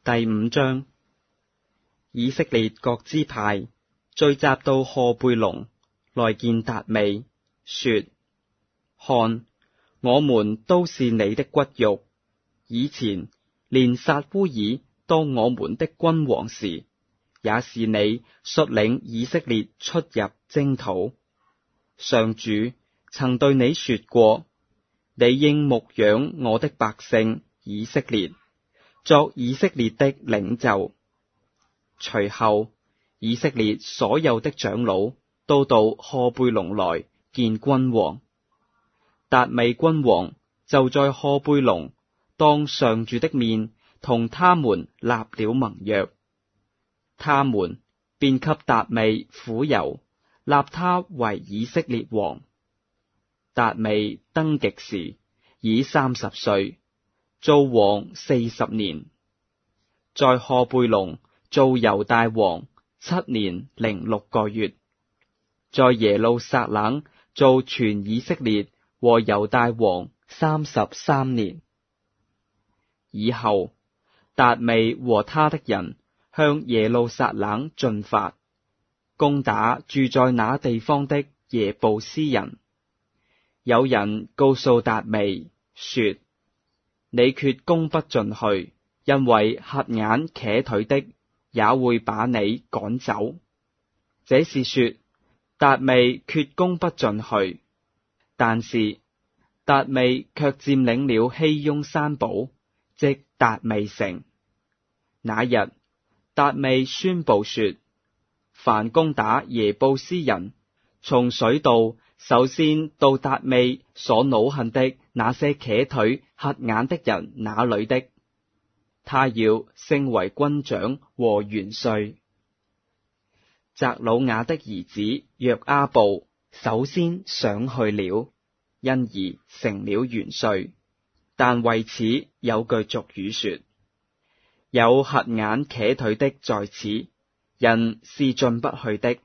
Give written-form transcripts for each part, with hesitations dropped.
第5章。以色列各支派聚集到賀貝龍來見達味，說：看，我們都是你的骨肉。以前連撒烏耳當我們的君王時，也是你率領以色列出入征討。上主曾對你說過，你應牧養我的百姓以色列，作以色列的領袖。隨後，以色列所有的長老都到賀貝龍來見君王。達味君王就在賀貝龍當上主的面同他們立了盟約，他們便給達味傅油，立他為以色列王。達味登基時已30歲，做王40年，在賀貝龍做猶大王7年06個月，在耶路撒冷做全以色列和猶大王33年。以後，達味和他的人向耶路撒冷進發，攻打住在那地方的耶步斯人。有人告訴達味說：你決攻不進去，因為瞎眼瘸腿的也會把你趕走。這是說達味決攻不進去，但是達味卻佔領了熙雍山堡，即達味城。那日，達味宣布說：凡攻打耶步斯人，從水道首先到達味所惱恨的那些瘸腿瞎眼的人那裏的，他要升為軍長和元帥。責魯雅的兒子約阿布首先上去了，因而成了元帥。但為此有句俗語說：有瞎眼瘸腿的在此，人是進不去的。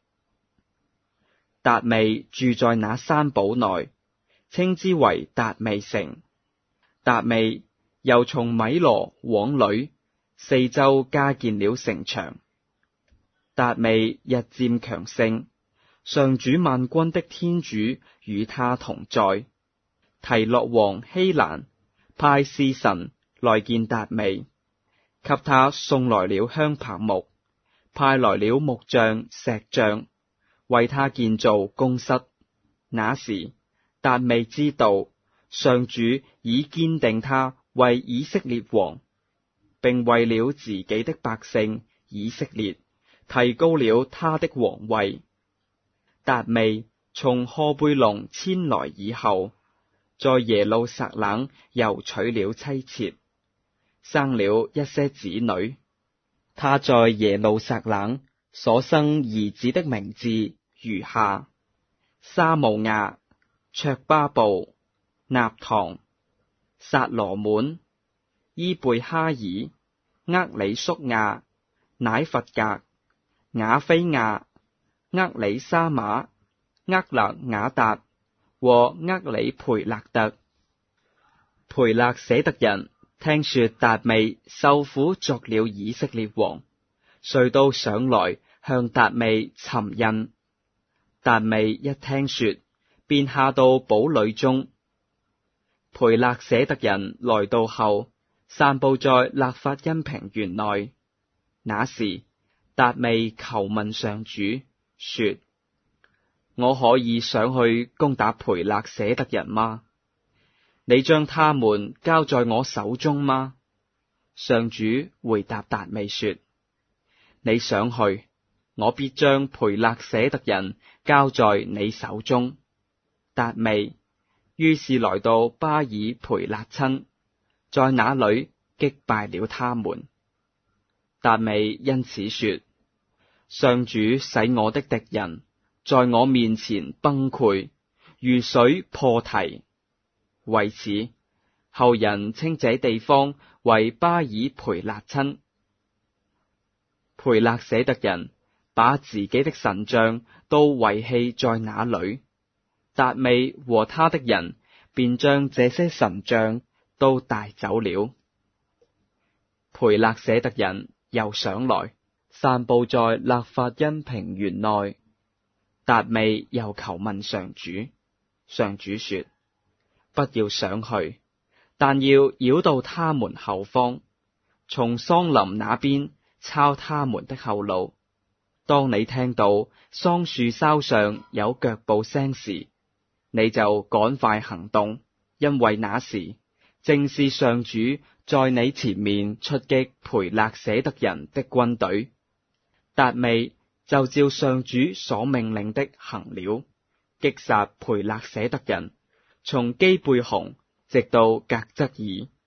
達味住在那山堡內，稱之為達味城。達味又從米羅往裡，四周加建了城牆。達味日漸強盛，上主萬軍的天主與他同在。提洛王希蘭派使臣來見達味，給他送來了香柏木，派來了木匠、石匠，為他建造宮室。那時，達味知道上主已堅定他為以色列王，並為了自己的百姓以色列提高了他的王位。達味從賀貝龍遷來以後，在耶路撒冷又娶了妻妾，生了一些子女。他在耶路撒冷所生兒子的名字如下：沙慕亞、卓巴布、納堂、撒羅滿、伊貝哈爾、厄里宿亞、乃弗格、雅非亞、厄里沙瑪、厄勒雅達和厄里培勒特。培勒舍特人聽說達味受苦作了以色列王，遂都上來向達味尋釁。達味一聽說，便下到堡壘中。培勒舍特人來到後，散布在勒法因平原內。那時，達味求問上主，說：我可以上去攻打培勒舍特人嗎？你將他們交在我手中嗎？上主回答達味說：你上去，我必將培勒舍特人交在你手中。達味於是來到巴爾培勒親，在那裏擊敗了他們。達味因此說：上主使我的敵人在我面前崩潰，如水破堤。為此，後人稱這地方為巴爾培勒親。培勒舍特人把自己的神像都遺棄在那裏，達味和他的人便將這些神像都帶走了。 培勒舍特人又上來，散布在勒法因平原內。達味又求問上主，上主說：不要上去，但要繞到他們後方，從桑林那邊抄他們的後路。當你聽到桑樹梢上有腳步聲時，你就趕快行動，因為那時正是上主在你前面出擊培勒舍特人的軍隊。達味就照上主所命令的行了，擊殺培勒舍特人，從基貝紅直到革則爾。